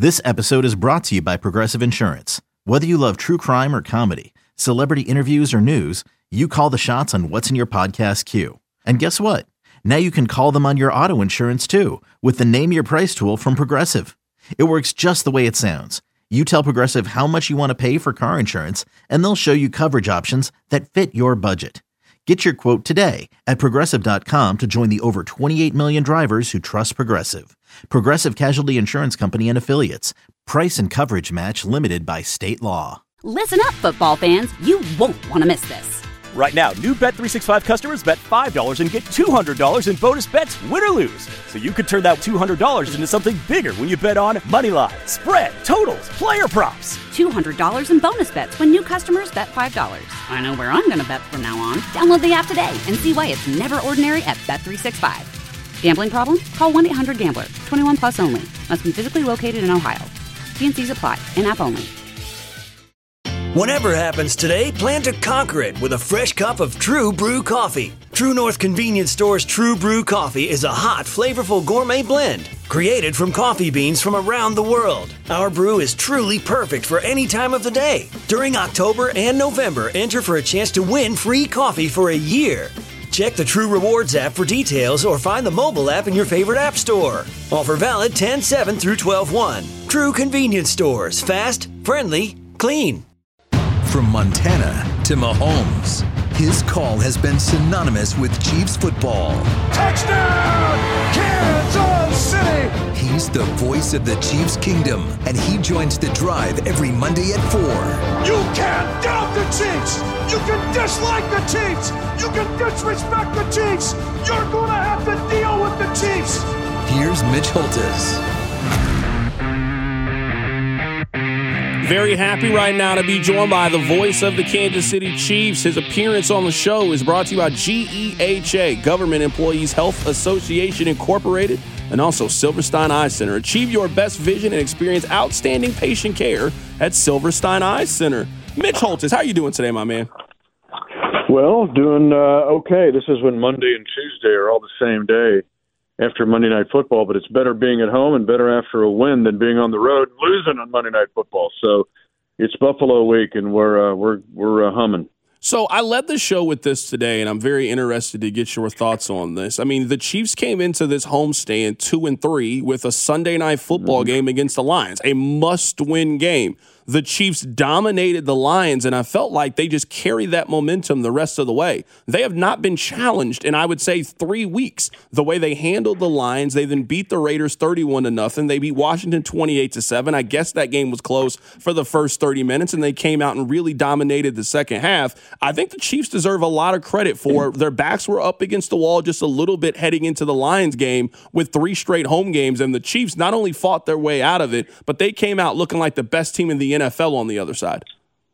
This episode is brought to you by Progressive Insurance. Whether you love true crime or comedy, celebrity interviews or news, you call the shots on what's in your podcast queue. And guess what? Now you can call them on your auto insurance too with the Name Your Price tool from Progressive. It works just the way it sounds. You tell Progressive how much you want to pay for car insurance, and they'll show you coverage options that fit your budget. Get your quote today at Progressive.com to join the over 28 million drivers who trust Progressive. Progressive Casualty Insurance Company and Affiliates. Price and coverage match limited by state law. Listen up, football fans. You won't want to miss this. Right now, new Bet365 customers bet $5 and get $200 in bonus bets, win or lose. So you could turn that $200 into something bigger when you bet on moneyline, spread, totals, player props. $200 in bonus bets when new customers bet $5. I know where I'm going to bet from now on. Download the app today and see why it's never ordinary at Bet365. Gambling problem? Call 1-800-GAMBLER. 21 plus only. Must be physically located in Ohio. T&Cs apply. In-app only. Whatever happens today, plan to conquer it with a fresh cup of True Brew coffee. True North Convenience Store's True Brew coffee is a hot, flavorful gourmet blend created from coffee beans from around the world. Our brew is truly perfect for any time of the day. During October and November, enter for a chance to win free coffee for a year. Check the True Rewards app for details or find the mobile app in your favorite app store. Offer valid 10/7 through 12/1. True Convenience Stores. Fast, friendly, clean. From Montana to Mahomes, his call has been synonymous with Chiefs football. Touchdown, Kansas City! He's the voice of the Chiefs kingdom, and he joins the drive every Monday at 4. You can't doubt the Chiefs! You can dislike the Chiefs! You can disrespect the Chiefs! You're gonna have to deal with the Chiefs! Here's Mitch Holthus. Very happy right now to be joined by the voice of the Kansas City Chiefs. His appearance on the show is brought to you by GEHA, Government Employees Health Association Incorporated, and also Silverstein Eye Center. Achieve your best vision and experience outstanding patient care at Silverstein Eye Center. Mitch Holthus, how are you doing today, my man? Well, doing okay. This is when Monday and Tuesday are all the same day after Monday Night Football, but it's better being at home and better after a win than being on the road and losing on Monday Night Football. So it's Buffalo week, and we're humming. So I led the show with this today, and I'm very interested to get your thoughts on this. I mean, the Chiefs came into this homestand 2-3 with a Sunday Night Football game against the Lions, a must-win game. The Chiefs dominated the Lions, and I felt like they just carried that momentum the rest of the way. They have not been challenged in, I would say, 3 weeks. The way they handled the Lions, they then beat the Raiders 31-0. They beat Washington 28-7. I guess that game was close for the first 30 minutes, and they came out and really dominated the second half. I think the Chiefs deserve a lot of credit for their backs were up against the wall just a little bit heading into the Lions game with 3 straight home games, and the Chiefs not only fought their way out of it, but they came out looking like the best team in the NFL on the other side.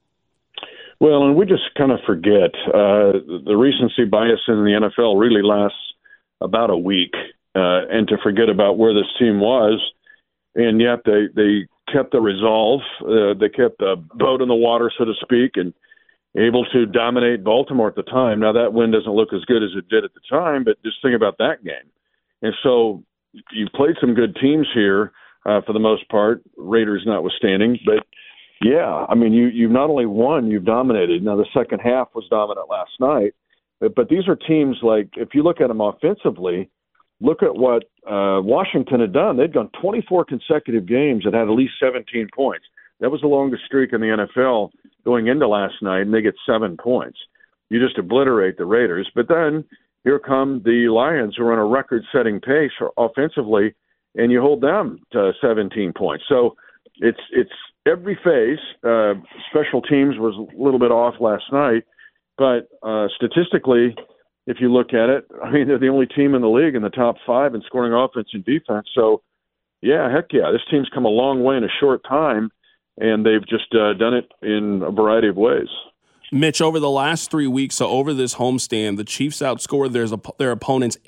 Well, and we just kind of forget the recency bias in the NFL really lasts about a week, and to forget about where this team was, and yet they kept the resolve, they kept the boat in the water, so to speak, and able to dominate Baltimore at the time. Now, that win doesn't look as good as it did at the time, but just think about that game. And so you played some good teams here for the most part, Raiders notwithstanding, but yeah, I mean, you've not only won, you've dominated. Now, the second half was dominant last night, but these are teams like, if you look at them offensively, look at what Washington had done. They'd gone 24 consecutive games that had at least 17 points. That was the longest streak in the NFL going into last night, and they get 7 points. You just obliterate the Raiders. But then here come the Lions, who are on a record-setting pace offensively, and you hold them to 17 points. So it's every phase. Special teams was a little bit off last night, but statistically, if you look at it, I mean, they're the only team in the league in the top 5 in scoring offense and defense. So, yeah, heck yeah, this team's come a long way in a short time, and they've just done it in a variety of ways. Mitch, over the last 3 weeks, so over this homestand, the Chiefs outscored their opponents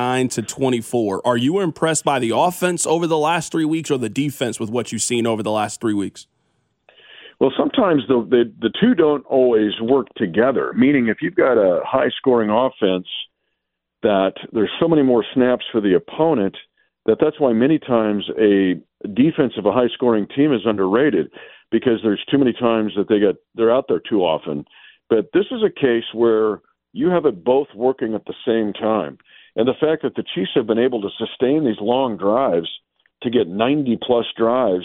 89-24. Are you impressed by the offense over the last 3 weeks or the defense with what you've seen over the last 3 weeks? Well, sometimes the two don't always work together, meaning if you've got a high-scoring offense that there's so many more snaps for the opponent that's why many times a defense of a high-scoring team is underrated because there's too many times that they're out there too often. But this is a case where you have it both working at the same time. And the fact that the Chiefs have been able to sustain these long drives to get 90-plus drives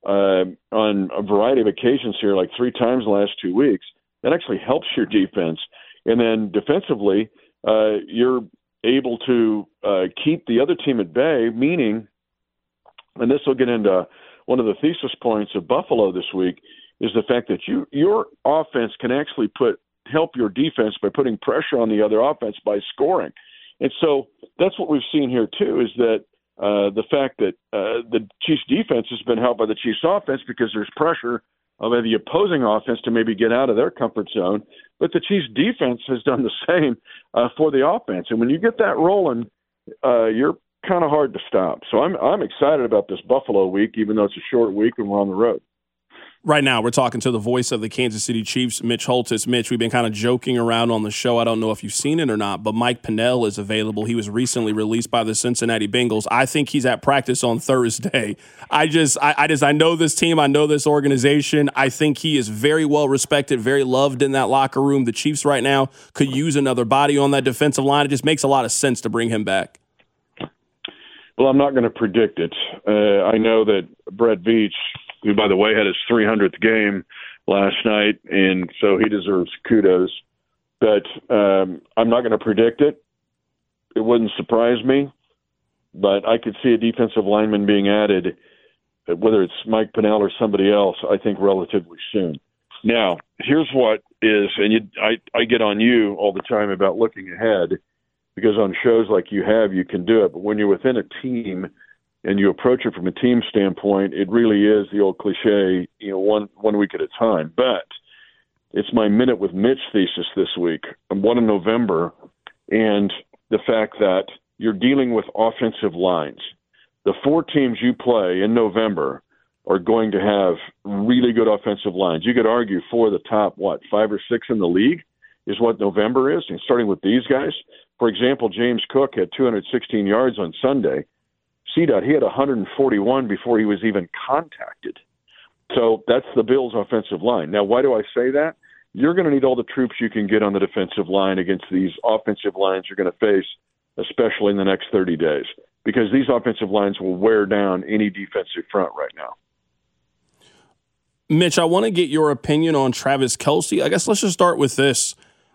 on a variety of occasions here, like 3 times the last 2 weeks, that actually helps your defense. And then defensively, you're able to keep the other team at bay, meaning, and this will get into one of the thesis points of Buffalo this week, is the fact that your offense can actually help your defense by putting pressure on the other offense by scoring. And so that's what we've seen here, too, is that the fact that the Chiefs' defense has been helped by the Chiefs' offense because there's pressure of the opposing offense to maybe get out of their comfort zone. But the Chiefs' defense has done the same for the offense. And when you get that rolling, you're kind of hard to stop. So I'm excited about this Buffalo week, even though it's a short week and we're on the road. Right now, we're talking to the voice of the Kansas City Chiefs, Mitch Holthus. Mitch, we've been kind of joking around on the show. I don't know if you've seen it or not, but Mike Pennel is available. He was recently released by the Cincinnati Bengals. I think he's at practice on Thursday. I know this team. I know this organization. I think he is very well respected, very loved in that locker room. The Chiefs right now could use another body on that defensive line. It just makes a lot of sense to bring him back. Well, I'm not going to predict it. I know that Brett Veach, who, by the way, had his 300th game last night, and so he deserves kudos. But I'm not going to predict it. It wouldn't surprise me, but I could see a defensive lineman being added, whether it's Mike Pennel or somebody else, I think relatively soon. Now, here's what is, and I get on you all the time about looking ahead, because on shows like you have, you can do it. But when you're within a team and you approach it from a team standpoint, it really is the old cliche, one week at a time. But it's my Minute with Mitch thesis this week. I'm 1 in November, and the fact that you're dealing with offensive lines. The 4 teams you play in November are going to have really good offensive lines. You could argue 4 of the top, 5 or 6 in the league is what November is, and starting with these guys. For example, James Cook had 216 yards on Sunday. CDOT, he had 141 before he was even contacted. So that's the Bills' offensive line. Now, why do I say that? You're going to need all the troops you can get on the defensive line against these offensive lines you're going to face, especially in the next 30 days, because these offensive lines will wear down any defensive front right now. Mitch, I want to get your opinion on Travis Kelce. I guess let's just start with this.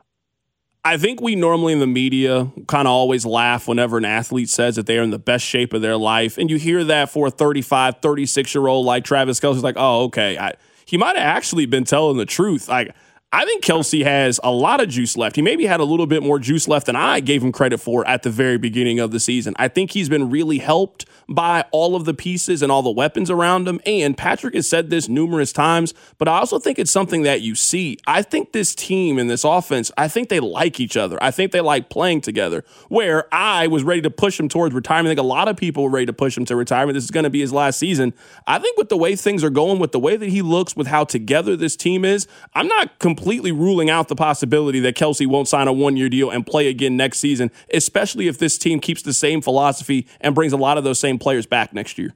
I think we normally in the media kind of always laugh whenever an athlete says that they are in the best shape of their life. And you hear that for a 35, 36-year-old like Travis Kelce, like, oh, okay. He might have actually been telling the truth. I think Kelce has a lot of juice left. He maybe had a little bit more juice left than I gave him credit for at the very beginning of the season. I think he's been really helped by all of the pieces and all the weapons around him. And Patrick has said this numerous times, but I also think it's something that you see. I think this team and this offense, I think they like each other. I think they like playing together. Where I was ready to push him towards retirement, I think a lot of people were ready to push him to retirement. This is going to be his last season. I think with the way things are going, with the way that he looks, with how together this team is, I'm not completely ruling out the possibility that Kelce won't sign a 1-year deal and play again next season, especially if this team keeps the same philosophy and brings a lot of those same players back next year.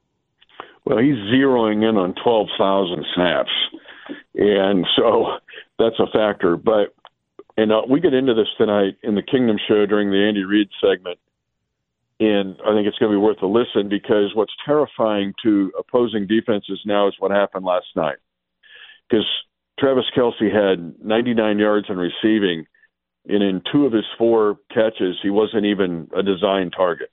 Well, he's zeroing in on 12,000 snaps, and so that's a factor. But we get into this tonight in the Kingdom Show during the Andy Reid segment, and I think it's going to be worth a listen, because what's terrifying to opposing defenses now is what happened last night. Because Travis Kelce had 99 yards in receiving, and in 2 of his 4 catches, he wasn't even a design target.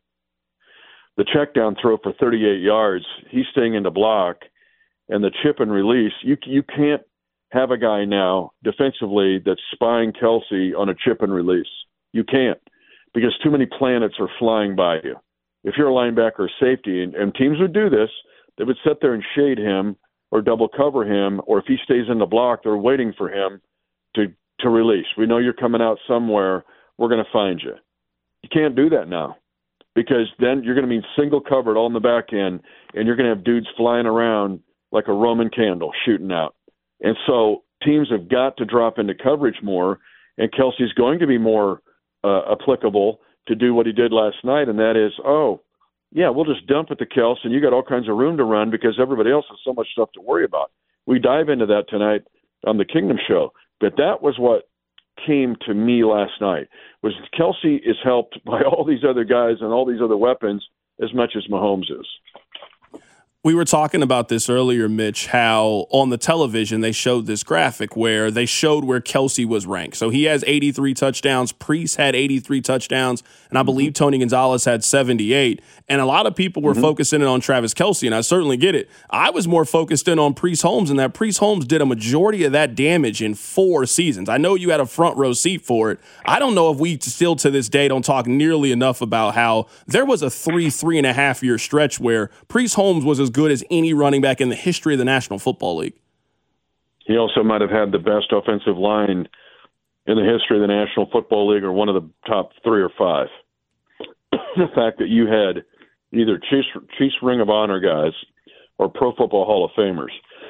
The check down throw for 38 yards, he's staying in the block, and the chip and release, you can't have a guy now defensively that's spying Kelce on a chip and release. You can't, because too many planets are flying by you. If you're a linebacker or safety, and teams would do this, they would sit there and shade him or double cover him, or if he stays in the block, they're waiting for him to release. We know you're coming out somewhere. We're going to find you. You can't do that now, because then you're going to be single covered all in the back end, and you're going to have dudes flying around like a Roman candle shooting out. And so teams have got to drop into coverage more, and Kelce's going to be more applicable to do what he did last night, and that is, yeah, we'll just dump it to Kels, and you got all kinds of room to run because everybody else has so much stuff to worry about. We dive into that tonight on the Kingdom Show. But that was what came to me last night, was Kelce is helped by all these other guys and all these other weapons as much as Mahomes is. We were talking about this earlier, Mitch, how on the television they showed this graphic where they showed where Kelce was ranked. So he has 83 touchdowns. Priest had 83 touchdowns. And I believe Tony Gonzalez had 78. And a lot of people were focusing in on Travis Kelce, and I certainly get it. I was more focused in on Priest Holmes, and that Priest Holmes did a majority of that damage in 4 seasons. I know you had a front row seat for it. I don't know if we still to this day don't talk nearly enough about how there was a 3.5 year stretch where Priest Holmes was as good as any running back in the history of the National Football League. He also might have had the best offensive line in the history of the National Football League, or one of the top 3 or 5. The fact that you had either Chiefs Ring of Honor guys or Pro Football Hall of Famers.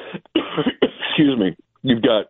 Excuse me. You've got,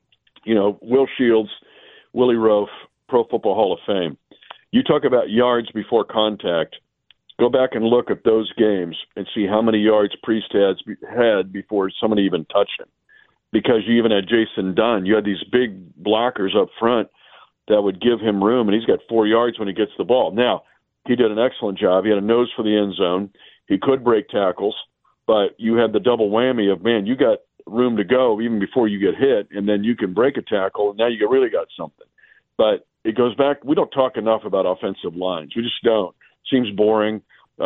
Will Shields, Willie Roaf, Pro Football Hall of Fame. You talk about yards before contact. Go back and look at those games and see how many yards Priest had before somebody even touched him. Because you even had Jason Dunn. You had these big blockers up front that would give him room, and he's got 4 yards when he gets the ball. Now, he did an excellent job. He had a nose for the end zone. He could break tackles, but you had the double whammy of, man, you got room to go even before you get hit, and then you can break a tackle, and now you really got something. But it goes back, we don't talk enough about offensive lines. We just don't. Seems boring,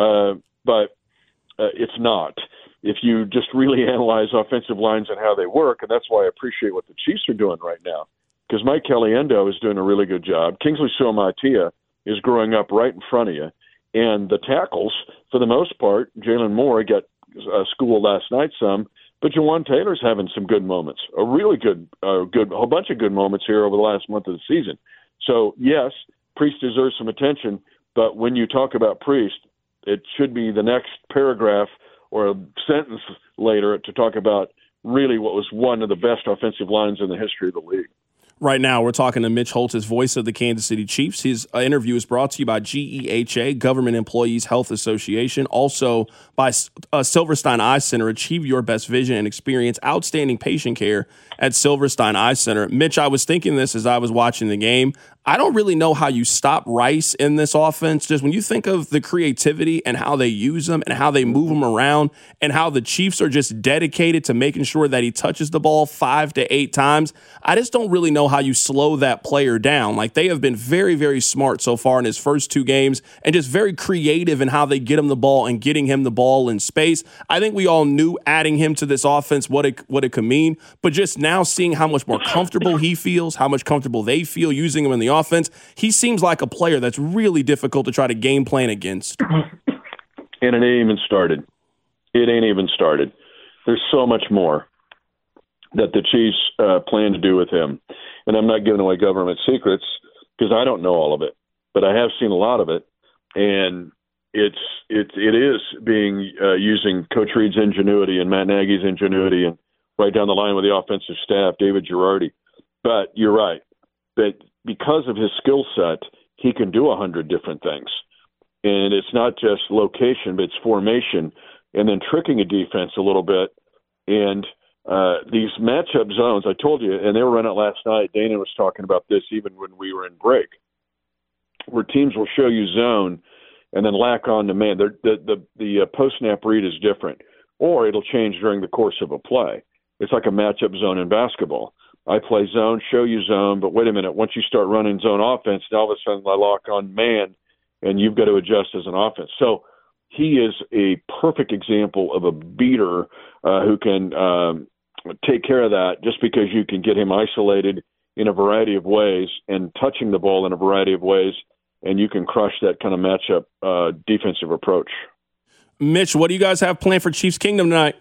but it's not. If you just really analyze offensive lines and how they work, and that's why I appreciate what the Chiefs are doing right now, because Mike Caliendo is doing a really good job. Kingsley Suamaitea is growing up right in front of you. And the tackles, for the most part, Jalen Moore got schooled last night some, but Jawan Taylor's having some good moments, a really good, a whole bunch of good moments here over the last month of the season. So, yes, Priest deserves some attention, but when you talk about Priest, it should be the next paragraph or a sentence later to talk about really what was one of the best offensive lines in the history of the league. Right now, we're talking to Mitch Holthus, voice of the Kansas City Chiefs. His interview is brought to you by GEHA, Government Employees Health Association, also by Silverstein Eye Center. Achieve your best vision and experience outstanding patient care at Silverstein Eye Center. Mitch, I was thinking this as I was watching the game. I don't really know how you stop Rice in this offense. Just when you think of the creativity and how they use him and how they move him around and how the Chiefs are just dedicated to making sure that he touches the ball 5 to 8 times, I just don't really know how you slow that player down. Like, they have been very, very smart so far in his first 2 games and just very creative in how they get him the ball and getting him the ball in space. I think we all knew adding him to this offense what it could mean, but just now seeing how much more comfortable he feels, how much comfortable they feel using him in the offense, he seems like a player that's really difficult to try to game plan against. And it ain't even started. There's so much more that the Chiefs plan to do with him. And I'm not giving away government secrets because I don't know all of it, but I have seen a lot of it. And it is being using Coach Reid's ingenuity and Matt Nagy's ingenuity and right down the line with the offensive staff, David Girardi. But you're right. That because of his skill set, he can do 100 different things. And it's not just location, but it's formation and then tricking a defense a little bit. And these matchup zones, I told you, and they were running it last night. Dana was talking about this even when we were in break, where teams will show you zone and then lack on to man. The post-snap read is different, or it'll change during the course of a play. It's like a matchup zone in basketball. I play zone, show you zone, but wait a minute. Once you start running zone offense, now all of a sudden I lock on man, and you've got to adjust as an offense. So he is a perfect example of a beater who can take care of that just because you can get him isolated in a variety of ways and touching the ball in a variety of ways, and you can crush that kind of matchup defensive approach. Mitch, what do you guys have planned for Chiefs Kingdom tonight?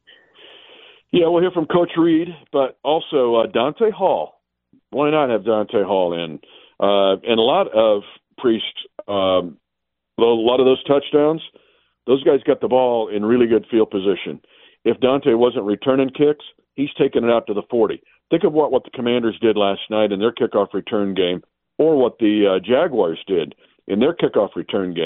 Yeah, we'll hear from Coach Reid, but also Dante Hall. Why not have Dante Hall in? And a lot of Priest, a lot of those touchdowns, those guys got the ball in really good field position. If Dante wasn't returning kicks, he's taking it out to the 40. Think of what the Commanders did last night in their kickoff return game, or what the Jaguars did in their kickoff return game.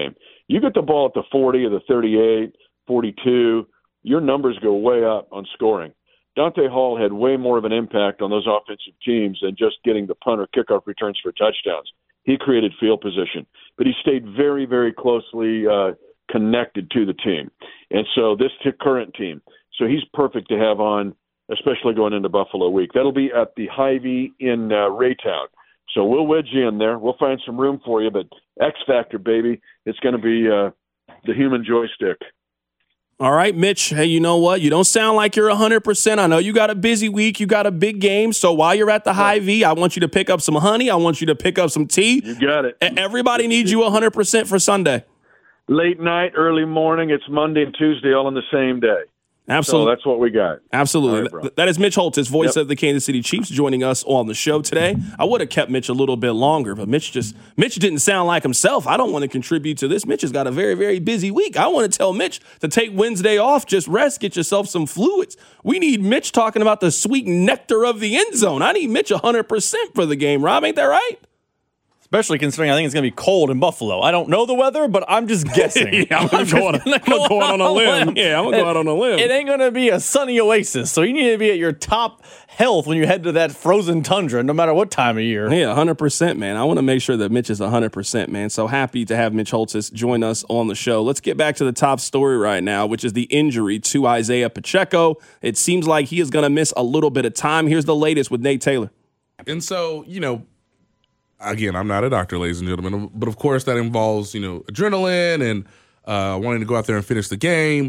You get the ball at the 40 or the 38, 42, your numbers go way up on scoring. Dante Hall had way more of an impact on those offensive teams than just getting the punt or kickoff returns for touchdowns. He created field position, but he stayed very, very closely connected to the team. And so this current team, so he's perfect to have on, especially going into Buffalo week. That'll be at the Hy-Vee in Raytown. So we'll wedge you in there. We'll find some room for you, but X Factor, baby, it's going to be the human joystick. All right, Mitch, hey, you know what? You don't sound like you're 100%. I know you got a busy week. You got a big game. So while you're at the Hy-Vee, I want you to pick up some honey. I want you to pick up some tea. You got it. Everybody needs you 100% for Sunday. Late night, early morning. It's Monday and Tuesday all on the same day. Absolutely. So that's what we got. Absolutely. Right, that is Mitch Holthus, voice of the Kansas City Chiefs, joining us on the show today. I would have kept Mitch a little bit longer, but Mitch didn't sound like himself. I don't want to contribute to this. Mitch has got a very, very busy week. I want to tell Mitch to take Wednesday off, just rest, get yourself some fluids. We need Mitch talking about the sweet nectar of the end zone. I need Mitch 100% for the game, Rob. Ain't that right? Especially considering I think it's going to be cold in Buffalo. I don't know the weather, but I'm just guessing. I'm going on a limb. Yeah, I'm going to go out on a limb. It ain't going to be a sunny oasis, so you need to be at your top health when you head to that frozen tundra, no matter what time of year. Yeah, 100%, man. I want to make sure that Mitch is 100%, man. So happy to have Mitch Holthus join us on the show. Let's get back to the top story right now, which is the injury to Isaiah Pacheco. It seems like he is going to miss a little bit of time. Here's the latest with Nate Taylor. And so, again, I'm not a doctor, ladies and gentlemen, but of course that involves, adrenaline and wanting to go out there and finish the game.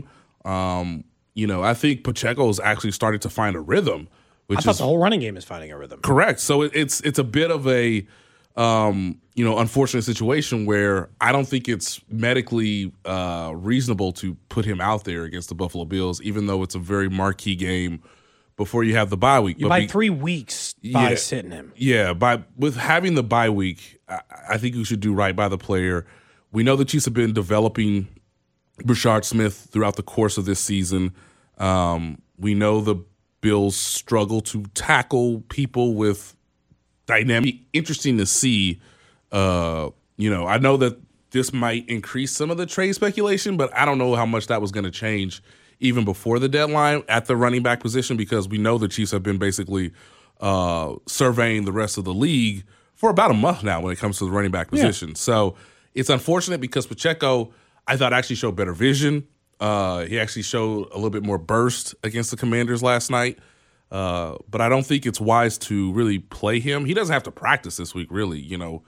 I think Pacheco's actually started to find a rhythm. I thought the whole running game is finding a rhythm. Correct. So it's a bit of a unfortunate situation where I don't think it's medically reasonable to put him out there against the Buffalo Bills, even though it's a very marquee game before you have the bye week. You buy 3 weeks by sitting him. Yeah, with having the bye week, I think you should do right by the player. We know the Chiefs have been developing Brashard Smith throughout the course of this season. We know the Bills struggle to tackle people with dynamic. Interesting to see. I know that this might increase some of the trade speculation, but I don't know how much that was going to change even before the deadline at the running back position, because we know the Chiefs have been basically surveying the rest of the league for about a month now when it comes to the running back position. So it's unfortunate because Pacheco, I thought, actually showed better vision. He actually showed a little bit more burst against the Commanders last night. But I don't think it's wise to really play him. He doesn't have to practice this week, really.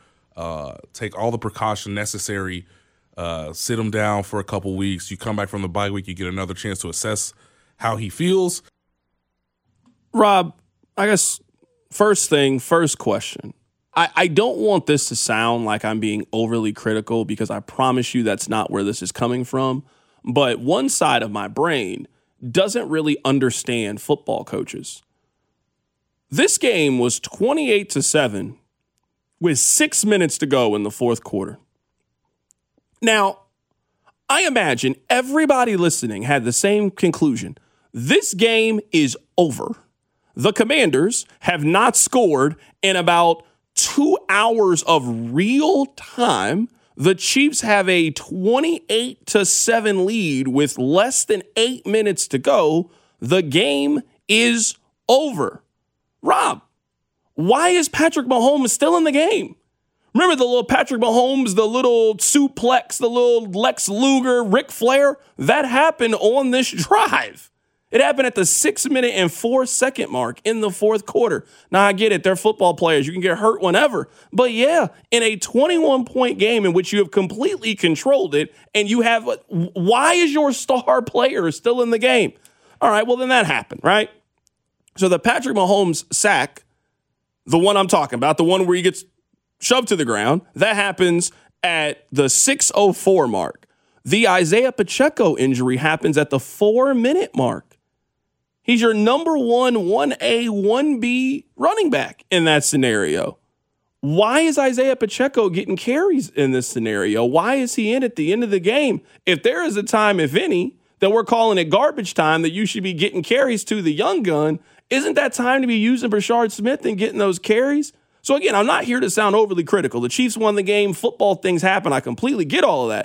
Take all the precaution necessary. Sit him down for a couple weeks. You come back from the bye week, you get another chance to assess how he feels. Rob, I guess first question. I don't want this to sound like I'm being overly critical, because I promise you that's not where this is coming from. But one side of my brain doesn't really understand football coaches. This game was 28-7 with 6 minutes to go in the fourth quarter. Now, I imagine everybody listening had the same conclusion. This game is over. The Commanders have not scored in about 2 hours of real time. The Chiefs have a 28-7 lead with less than 8 minutes to go. The game is over. Rob, why is Patrick Mahomes still in the game? Remember the little Patrick Mahomes, the little suplex, the little Lex Luger, Ric Flair? That happened on this drive. It happened at the 6 minute and 4 second mark in the fourth quarter. Now, I get it. They're football players. You can get hurt whenever. But yeah, in a 21-point game in which you have completely controlled it, and you have, why is your star player still in the game? All right, well, then that happened, right? So the Patrick Mahomes sack, the one I'm talking about, the one where he gets shoved to the ground, that happens at the 6:04 mark. The Isaiah Pacheco injury happens at the 4 minute mark. He's your number 1A, 1B running back in that scenario. Why is Isaiah Pacheco getting carries in this scenario? Why is he in at the end of the game? If there is a time, if any, that we're calling it garbage time, that you should be getting carries to the young gun, isn't that time to be using Brashard Smith and getting those carries? So again, I'm not here to sound overly critical. The Chiefs won the game. Football things happen. I completely get all of that.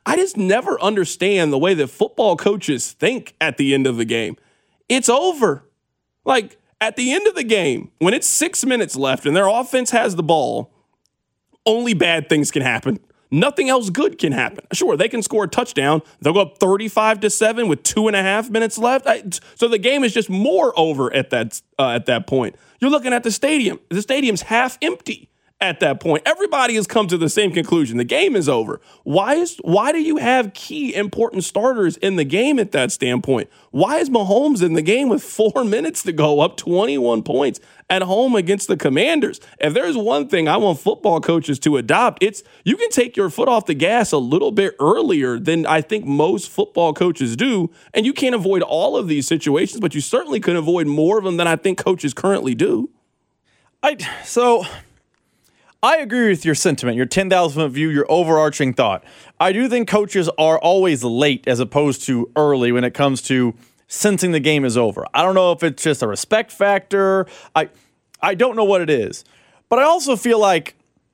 I just never understand the way that football coaches think at the end of the game. It's over. Like, at the end of the game, when it's 6 minutes left and their offense has the ball, only bad things can happen. Nothing else good can happen. Sure, they can score a touchdown. They'll go up 35-7 with 2.5 minutes left. So the game is just more over at that point. You're looking at the stadium. The stadium's half empty at that point. Everybody has come to the same conclusion. The game is over. Why do you have key important starters in the game at that standpoint? Why is Mahomes in the game with 4 minutes to go, up 21 points at home against the Commanders? If there's one thing I want football coaches to adopt, it's you can take your foot off the gas a little bit earlier than I think most football coaches do, and you can't avoid all of these situations, but you certainly can avoid more of them than I think coaches currently do. I agree with your sentiment, your 10,000-foot view, your overarching thought. I do think coaches are always late as opposed to early when it comes to sensing the game is over. I don't know if it's just a respect factor. I don't know what it is. But I also feel like,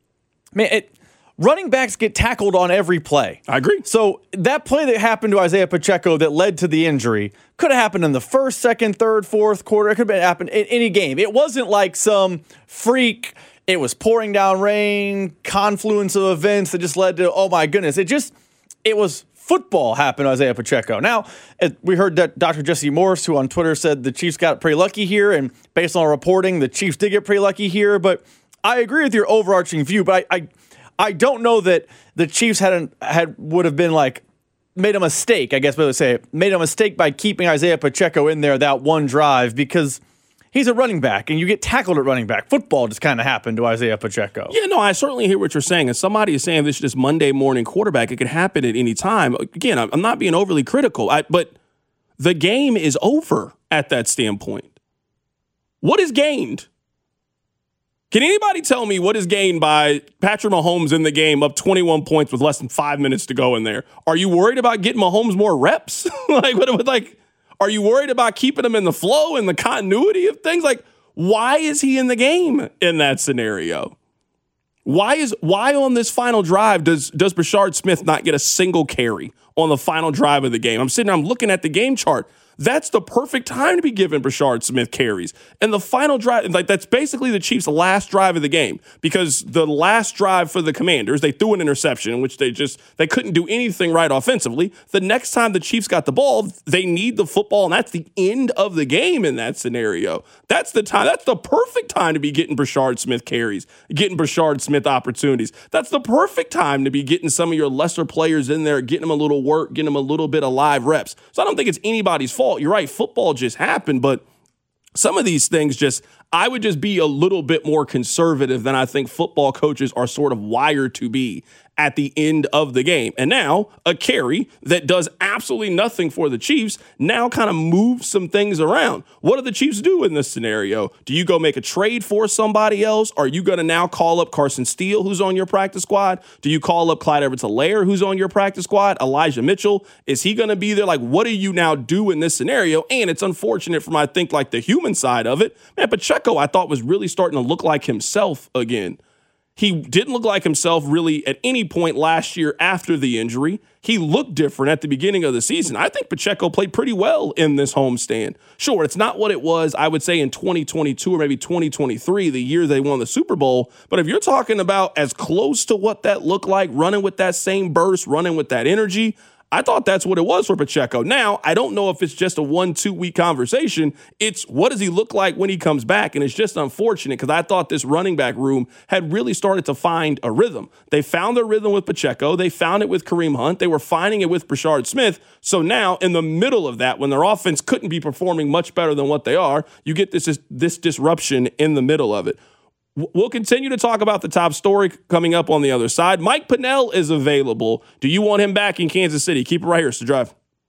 running backs get tackled on every play. I agree. So that play that happened to Isaiah Pacheco that led to the injury could have happened in the first, second, third, fourth quarter. It could have happened in any game. It wasn't like some freak, it was pouring down rain, confluence of events that just led to, oh my goodness. It was football happened to Isaiah Pacheco. Now, we heard that Dr. Jesse Morse, who on Twitter said the Chiefs got pretty lucky here, and based on reporting, the Chiefs did get pretty lucky here, but I agree with your overarching view, but I don't know that the Chiefs would have been like made a mistake, I guess we would say, made a mistake by keeping Isaiah Pacheco in there that one drive because he's a running back, and you get tackled at running back. Football just kind of happened to Isaiah Pacheco. Yeah, no, I certainly hear what you're saying. And somebody is saying this is just Monday morning quarterback. It could happen at any time. Again, I'm not being overly critical, but the game is over at that standpoint. What is gained? Can anybody tell me what is gained by Patrick Mahomes in the game up 21 points with less than 5 minutes to go in there? Are you worried about getting Mahomes more reps? Are you worried about keeping him in the flow and the continuity of things? Like, why is he in the game in that scenario? Why on this final drive does Brashard Smith not get a single carry on the final drive of the game? I'm looking at the game chart. That's the perfect time to be giving Brashard Smith carries. And the final drive, that's basically the Chiefs' last drive of the game because the last drive for the Commanders, they threw an interception in which they couldn't do anything right offensively. The next time the Chiefs got the ball, they need the football, and that's the end of the game in that scenario. That's the time. That's the perfect time to be getting Brashard Smith carries, getting Brashard Smith opportunities. That's the perfect time to be getting some of your lesser players in there, getting them a little work, getting them a little bit of live reps. So I don't think it's anybody's fault. You're right, football just happened, but some of these things I would just be a little bit more conservative than I think football coaches are sort of wired to be at the end of the game. And now a carry that does absolutely nothing for the Chiefs now kind of moves some things around. What do the Chiefs do in this scenario? Do you go make a trade for somebody else? Are you going to now call up Carson Steele, who's on your practice squad? Do you call up Clyde Edwards-Helaire, who's on your practice squad? Elijah Mitchell, is he going to be there? Like, what do you now do in this scenario? And it's unfortunate from, I think, like the human side of it. Man, Pacheco, I thought was really starting to look like himself again. He didn't look like himself really at any point last year after the injury. He looked different at the beginning of the season. I think Pacheco played pretty well in this homestand. Sure, it's not what it was, I would say, in 2022 or maybe 2023, the year they won the Super Bowl. But if you're talking about as close to what that looked like, running with that same burst, running with that energy, I thought that's what it was for Pacheco. Now, I don't know if it's just a 1-2 week conversation. It's what does he look like when he comes back? And it's just unfortunate because I thought this running back room had really started to find a rhythm. They found their rhythm with Pacheco. They found it with Kareem Hunt. They were finding it with Brashard Smith. So now, in the middle of that, when their offense couldn't be performing much better than what they are, you get this disruption in the middle of it. We'll continue to talk about the top story coming up on the other side. Mike Pennel is available. Do you want him back in Kansas City? Keep it right here. It's The Drive.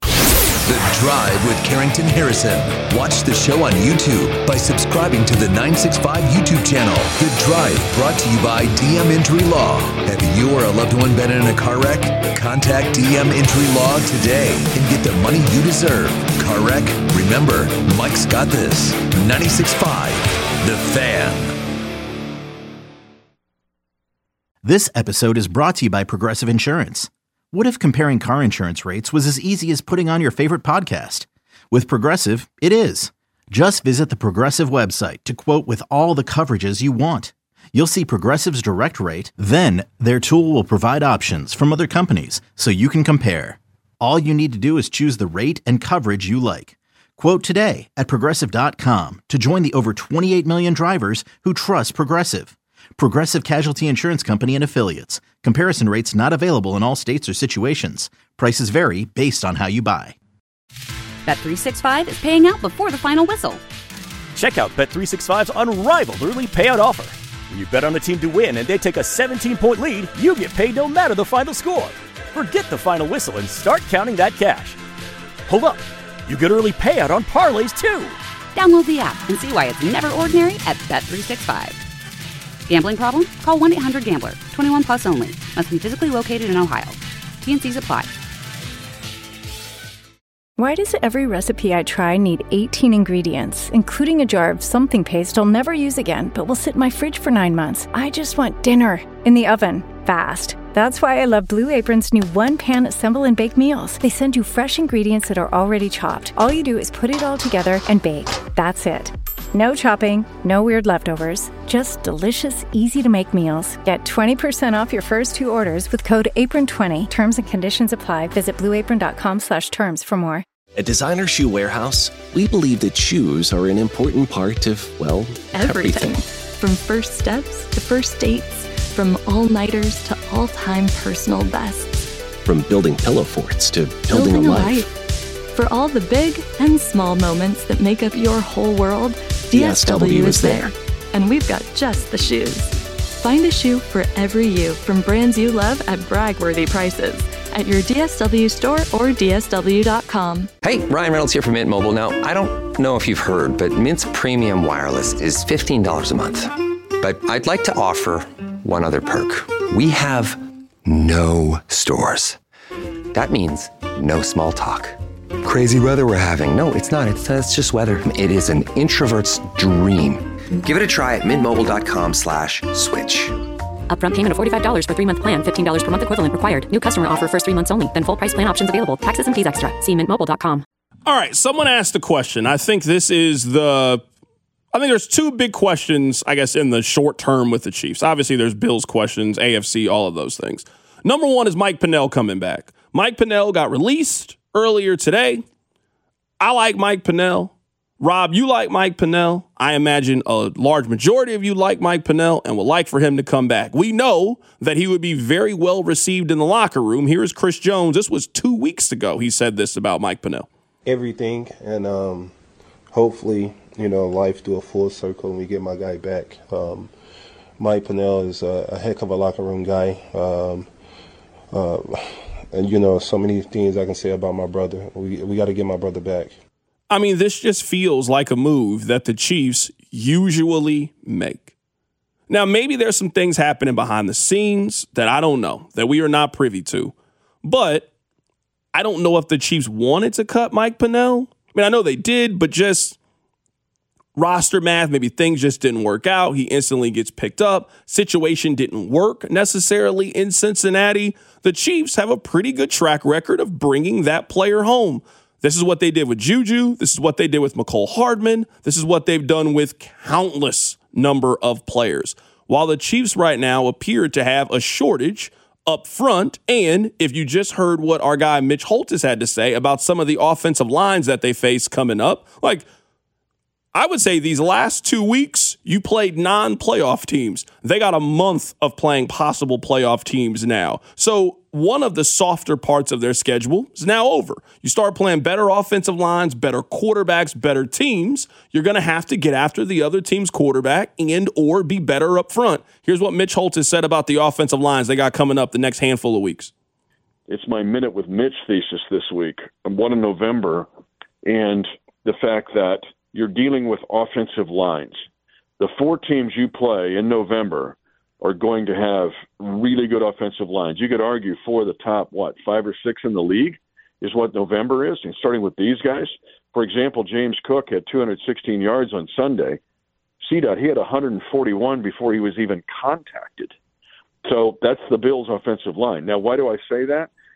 The Drive with Carrington Harrison. Watch the show on YouTube by subscribing to the 965 YouTube channel. The Drive brought to you by DM Injury Law. Have you or a loved one been in a car wreck? Contact DM Injury Law today and get the money you deserve. Car wreck? Remember, Mike's got this. 96.5, The Fan. This episode is brought to you by Progressive Insurance. What if comparing car insurance rates was as easy as putting on your favorite podcast? With Progressive, it is. Just visit the Progressive website to quote with all the coverages you want. You'll see Progressive's direct rate, then their tool will provide options from other companies so you can compare. All you need to do is choose the rate and coverage you like. Quote today at Progressive.com to join the over 28 million drivers who trust Progressive. Progressive Casualty Insurance Company and Affiliates. Comparison rates not available in all states or situations. Prices vary based on how you buy. Bet365 is paying out before the final whistle. Check out Bet365's unrivaled early payout offer. When you bet on a team to win and they take a 17-point lead, you get paid no matter the final score. Forget the final whistle and start counting that cash. Hold up. You get early payout on parlays, too. Download the app and see why it's never ordinary at Bet365. Gambling problem? Call 1-800-GAMBLER. 21 plus only. Must be physically located in Ohio. T&Cs apply. Why does every recipe I try need 18 ingredients, including a jar of something paste I'll never use again, but will sit in my fridge for 9 months? I just want dinner in the oven, fast. That's why I love Blue Apron's new one-pan assemble and bake meals. They send you fresh ingredients that are already chopped. All you do is put it all together and bake. That's it. No chopping, no weird leftovers, just delicious, easy-to-make meals. Get 20% off your first 2 orders with code APRON20. Terms and conditions apply. Visit blueapron.com/terms for more. At Designer Shoe Warehouse, we believe that shoes are an important part of, well, everything. From first steps to first dates, from all-nighters to all-time personal bests. From building pillow forts to building a life. For all the big and small moments that make up your whole world, DSW is there. And we've got just the shoes. Find a shoe for every you from brands you love at brag-worthy prices at your DSW store or DSW.com. Hey, Ryan Reynolds here from Mint Mobile. Now, I don't know if you've heard, but Mint's premium wireless is $15 a month. But I'd like to offer one other perk. We have no stores. That means no small talk. Crazy weather we're having. No, it's not. It's just weather. It is an introvert's dream. Give it a try at mintmobile.com/switch. Upfront payment of $45 for 3-month plan. $15 per month equivalent required. New customer offer first 3 months only. Then full price plan options available. Taxes and fees extra. See mintmobile.com. All right. Someone asked a question. I think there's 2 big questions, I guess, in the short term with the Chiefs. Obviously, there's Bills questions, AFC, all of those things. Number 1 is Mike Pennel coming back. Mike Pennel got released earlier today. I like Mike Pennel. Rob, you like Mike Pennel. I imagine a large majority of you like Mike Pennel and would like for him to come back. We know that he would be very well received in the locker room. Here is Chris Jones. This was 2 weeks ago. He said this about Mike Pennel. Everything, and hopefully, life do a full circle and we get my guy back. Mike Pennel is a heck of a locker room guy. And, so many things I can say about my brother. We got to get my brother back. I mean, this just feels like a move that the Chiefs usually make. Now, maybe there's some things happening behind the scenes that I don't know, that we are not privy to. But I don't know if the Chiefs wanted to cut Mike Pennel. I mean, I know they did, but just roster math, maybe things just didn't work out. He instantly gets picked up. Situation didn't work necessarily in Cincinnati. The Chiefs have a pretty good track record of bringing that player home. This is what they did with Juju. This is what they did with McCole Hardman. This is what they've done with countless number of players. While the Chiefs right now appear to have a shortage up front, and if you just heard what our guy Mitch Holthus had to say about some of the offensive lines that they face coming up, I would say these last 2 weeks, you played non-playoff teams. They got a month of playing possible playoff teams now. So one of the softer parts of their schedule is now over. You start playing better offensive lines, better quarterbacks, better teams. You're going to have to get after the other team's quarterback and or be better up front. Here's what Mitch Holthus said about the offensive lines they got coming up the next handful of weeks. It's my Minute with Mitch thesis this week. I'm 1 in November, and the fact that you're dealing with offensive lines. The 4 teams you play in November are going to have really good offensive lines. You could argue 4 of the top, 5 or 6 in the league is what November is, and starting with these guys. For example, James Cook had 216 yards on Sunday. CDOT, he had 141 before he was even contacted. So that's the Bills' offensive line. Now, why do I say that?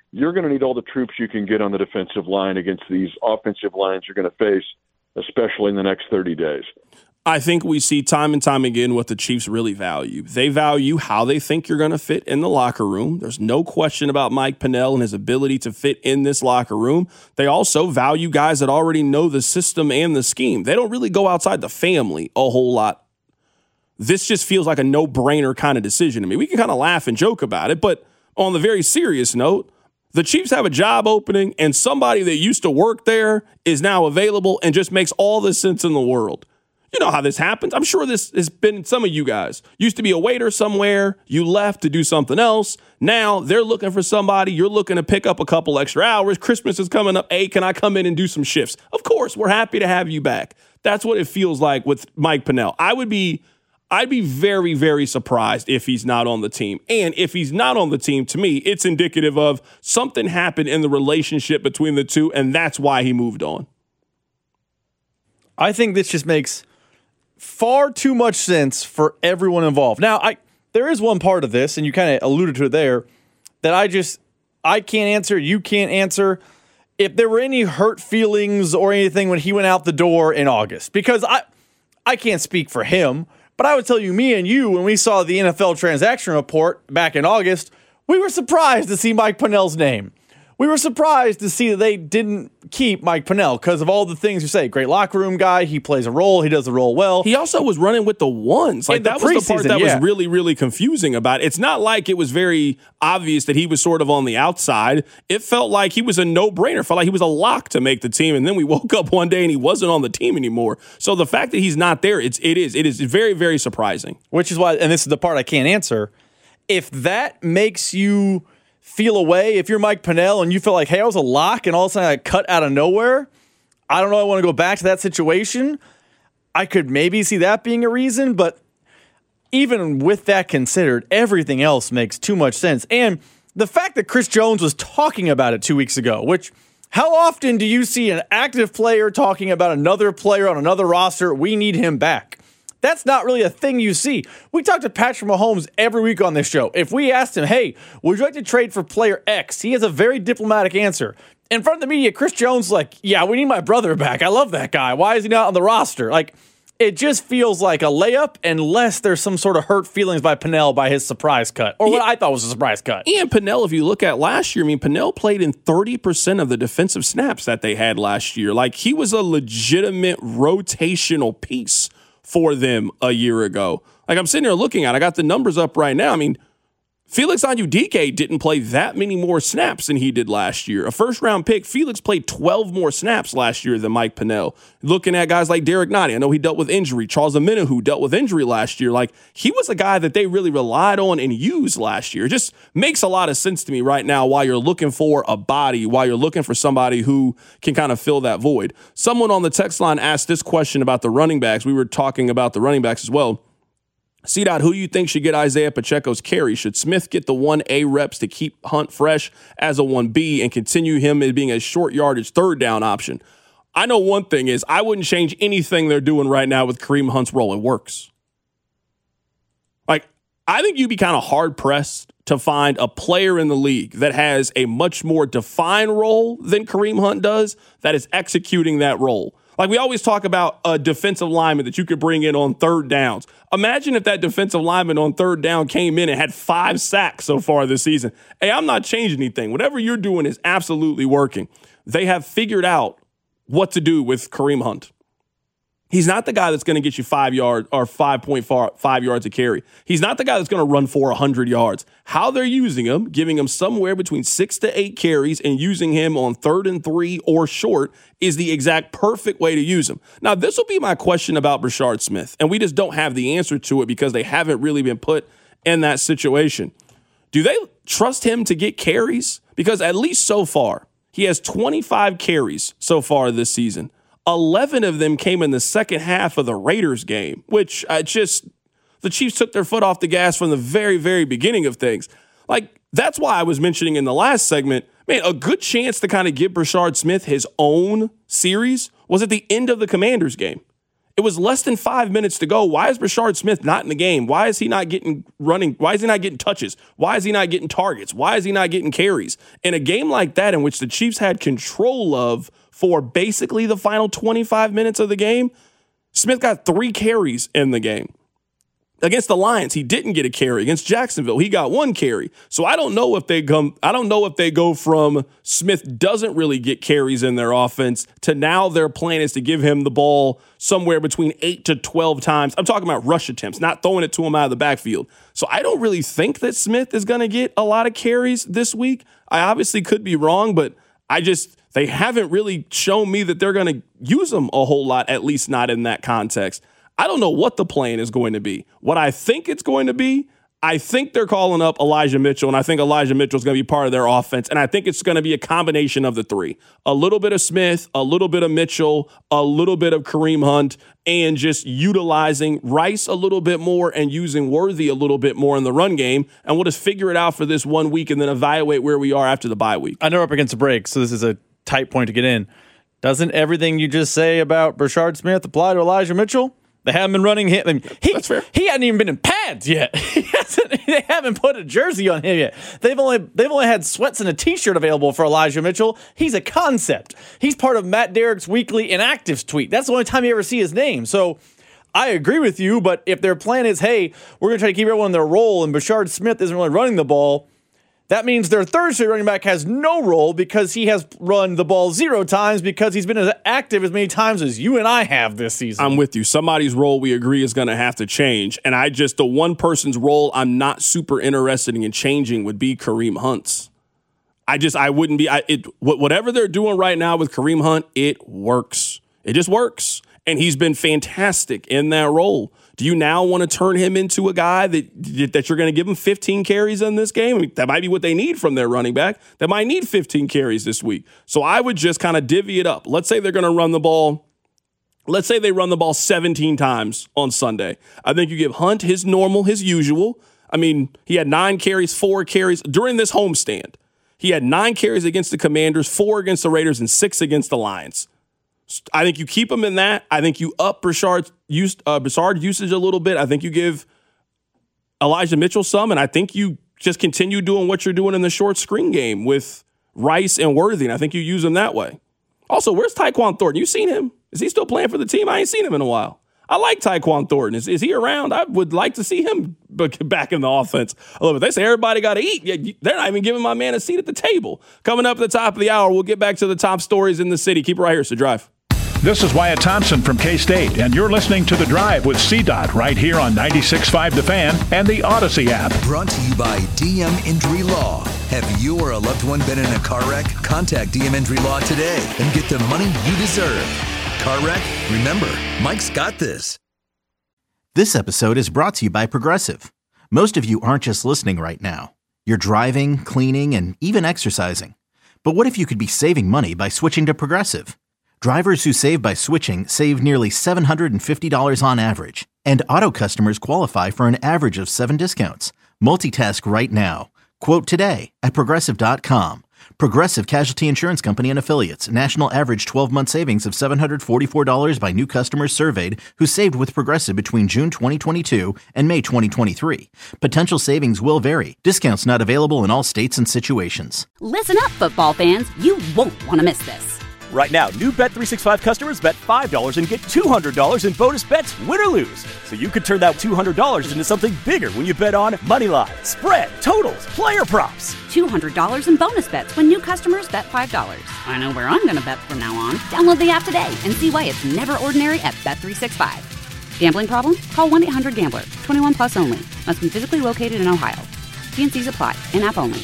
you're going to need all the troops you can get on the defensive line against these offensive lines you're going to face, especially in the next 30 days. I think we see time and time again what the Chiefs really value. They value how they think you're going to fit in the locker room. There's no question about Mike Pennel and his ability to fit in this locker room. They also value guys that already know the system and the scheme. They don't really go outside the family a whole lot. This just feels like a no-brainer kind of decision to me. We can kind of laugh and joke about it, but on the very serious note, the Chiefs have a job opening and somebody that used to work there is now available and just makes all the sense in the world. You know how this happens. I'm sure this has been some of you guys. Used to be a waiter somewhere. You left to do something else. Now they're looking for somebody. You're looking to pick up a couple extra hours. Christmas is coming up. Hey, can I come in and do some shifts? Of course, we're happy to have you back. That's what it feels like with Mike Pennel. I'd be very, very surprised if he's not on the team. And if he's not on the team, to me, it's indicative of something happened in the relationship between the two, and that's why he moved on. I think this just makes far too much sense for everyone involved. Now, there is one part of this, and you kind of alluded to it there, that I can't answer, you can't answer. If there were any hurt feelings or anything when he went out the door in August, because I can't speak for him, but I would tell you, me and you, when we saw the NFL transaction report back in August, we were surprised to see Mike Pennel's name. We were surprised to see that they didn't keep Mike Pennel because of all the things you say. Great locker room guy. He plays a role. He does the role well. He also was running with the ones. Like that was the part that was really, really confusing about it. It's not like it was very obvious that he was sort of on the outside. It felt like he was a no-brainer. It felt like he was a lock to make the team. And then we woke up one day and he wasn't on the team anymore. So the fact that he's not there, it is very, very surprising. Which is why, and this is the part I can't answer, if that makes you feel away, if you're Mike Pennel and you feel like, hey, I was a lock and all of a sudden I cut out of nowhere, I don't know, I want to go back to that situation, I could maybe see that being a reason, but even with that considered, everything else makes too much sense. And the fact that Chris Jones was talking about it 2 weeks ago, which, how often do you see an active player talking about another player on another roster, we need him back? That's not really a thing you see. We talk to Patrick Mahomes every week on this show. If we asked him, hey, would you like to trade for player X? He has a very diplomatic answer. In front of the media, Chris Jones is like, yeah, we need my brother back. I love that guy. Why is he not on the roster? Like, it just feels like a layup unless there's some sort of hurt feelings by Pennel by his surprise cut, or what I thought was a surprise cut. And Pennel, if you look at last year, I mean, Pennel played in 30% of the defensive snaps that they had last year. Like, he was a legitimate rotational piece for them a year ago. Like, I'm sitting here looking at it, I got the numbers up right now. I mean, Felix Anudike didn't play that many more snaps than he did last year. A first-round pick, Felix played 12 more snaps last year than Mike Pennel. Looking at guys like Derek Nottie, I know he dealt with injury. Charles Omenihu dealt with injury last year. Like, he was a guy that they really relied on and used last year. It just makes a lot of sense to me right now why you're looking for a body, why you're looking for somebody who can kind of fill that void. Someone on the text line asked this question about the running backs. We were talking about the running backs as well. C-Dot, who you think should get Isaiah Pacheco's carry? Should Smith get the 1A reps to keep Hunt fresh as a 1B and continue him as being a short yardage third down option? I know one thing is I wouldn't change anything they're doing right now with Kareem Hunt's role. It works. Like, I think you'd be kind of hard-pressed to find a player in the league that has a much more defined role than Kareem Hunt does that is executing that role. Like, we always talk about a defensive lineman that you could bring in on third downs. Imagine if that defensive lineman on third down came in and had 5 sacks so far this season. Hey, I'm not changing anything. Whatever you're doing is absolutely working. They have figured out what to do with Kareem Hunt. He's not the guy that's going to get you 5 yards or 5.5 yards a carry. He's not the guy that's going to run for 100 yards. How they're using him, giving him somewhere between 6 to 8 carries and using him on 3rd and 3 or short is the exact perfect way to use him. Now, this will be my question about Brashard Smith, and we just don't have the answer to it because they haven't really been put in that situation. Do they trust him to get carries? Because at least so far, he has 25 carries so far this season. 11 of them came in the second half of the Raiders game, which the Chiefs took their foot off the gas from the very, very beginning of things. Like, that's why I was mentioning in the last segment, man, a good chance to kind of give Brashard Smith his own series was at the end of the Commanders game. It was less than 5 minutes to go. Why is Brashard Smith not in the game? Why is he not getting running? Why is he not getting touches? Why is he not getting targets? Why is he not getting carries? In a game like that, in which the Chiefs had control of for basically the final 25 minutes of the game, Smith got 3 carries in the game. Against the Lions, he didn't get a carry. Against Jacksonville, he got 1 carry. So I don't know if they go from Smith doesn't really get carries in their offense to now their plan is to give him the ball somewhere between 8 to 12 times. I'm talking about rush attempts, not throwing it to him out of the backfield. So I don't really think that Smith is going to get a lot of carries this week. I obviously could be wrong, but they haven't really shown me that they're going to use him a whole lot, at least not in that context. I don't know what the plan is going to be. What I think it's going to be, I think they're calling up Elijah Mitchell, and I think Elijah Mitchell is going to be part of their offense, and I think it's going to be a combination of the 3. A little bit of Smith, a little bit of Mitchell, a little bit of Kareem Hunt, and just utilizing Rice a little bit more and using Worthy a little bit more in the run game, and we'll just figure it out for this 1 week and then evaluate where we are after the bye week. I know we're up against a break, so this is a tight point to get in. Doesn't everything you just say about Brashard Smith apply to Elijah Mitchell? They haven't been running him. I mean, That's fair. He hadn't even been in pads yet. They haven't put a jersey on him yet. They've only had sweats and a T-shirt available for Elijah Mitchell. He's a concept. He's part of Matt Derrick's weekly inactives tweet. That's the only time you ever see his name. So I agree with you, but if their plan is, hey, we're going to try to keep everyone in their role and Brashard Smith isn't really running the ball, that means their third straight running back has no role because he has run the ball 0 times because he's been as active as many times as you and I have this season. I'm with you. Somebody's role we agree is going to have to change. And the one person's role I'm not super interested in changing would be Kareem Hunt's. I wouldn't be. Whatever they're doing right now with Kareem Hunt, it works. It just works. And he's been fantastic in that role. Do you now want to turn him into a guy that you're going to give him 15 carries in this game? I mean, that might be what they need from their running back. They might need 15 carries this week. So I would just kind of divvy it up. Let's say they're going to run the ball. Let's say they run the ball 17 times on Sunday. I think you give Hunt his usual. I mean, he had 9 carries, 4 carries during this homestand. He had 9 carries against the Commanders, 4 against the Raiders, and 6 against the Lions. I think you keep him in that. I think you up Brashard usage a little bit. I think you give Elijah Mitchell some, and I think you just continue doing what you're doing in the short screen game with Rice and Worthy, and I think you use them that way. Also, where's Tyquan Thornton? You seen him? Is he still playing for the team? I ain't seen him in a while. I like Tyquan Thornton. Is he around? I would like to see him back in the offense a little bit. They say everybody got to eat. They're not even giving my man a seat at the table. Coming up at the top of the hour, we'll get back to the top stories in the city. Keep it right here. It's The Drive. This is Wyatt Thompson from K-State, and you're listening to The Drive with CDOT right here on 96.5 The Fan and the Odyssey app. Brought to you by DM Injury Law. Have you or a loved one been in a car wreck? Contact DM Injury Law today and get the money you deserve. Car wreck? Remember, Mike's got this. This episode is brought to you by Progressive. Most of you aren't just listening right now. You're driving, cleaning, and even exercising. But what if you could be saving money by switching to Progressive? Drivers who save by switching save nearly $750 on average, and auto customers qualify for an average of 7 discounts. Multitask right now. Quote today at Progressive.com. Progressive Casualty Insurance Company and Affiliates. National average 12-month savings of $744 by new customers surveyed who saved with Progressive between June 2022 and May 2023. Potential savings will vary. Discounts not available in all states and situations. Listen up, football fans. You won't want to miss this. Right now, new Bet365 customers bet $5 and get $200 in bonus bets, win or lose. So you could turn that $200 into something bigger when you bet on moneyline, spread, totals, player props. $200 in bonus bets when new customers bet $5. I know where I'm going to bet from now on. Download the app today and see why it's never ordinary at Bet365. Gambling problem? Call 1-800-GAMBLER. 21 plus only. Must be physically located in Ohio. T&Cs apply. In-app only.